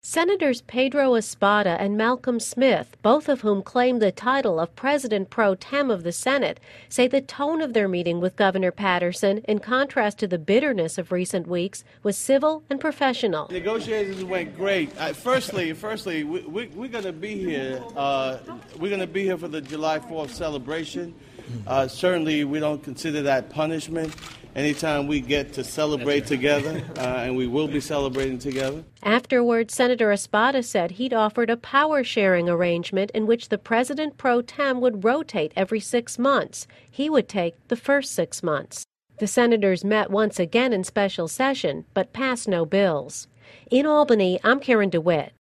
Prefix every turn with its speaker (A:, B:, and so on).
A: Senators Pedro Espada and Malcolm Smith, both of whom claim the title of President Pro Tem of the Senate, say the tone of their meeting with Governor Patterson, in contrast to the bitterness of recent weeks, was civil and professional.
B: Negotiations went great. Firstly, we're going to be here. We're going to be here for the July 4th celebration. Certainly, we don't consider that punishment. Anytime we get to celebrate together, and we will be celebrating together.
A: Afterwards, Senator Espada said he'd offered a power-sharing arrangement in which the President Pro Tem would rotate every 6 months. He would take the first 6 months. The senators met once again in special session, but passed no bills. In Albany, I'm Karen DeWitt.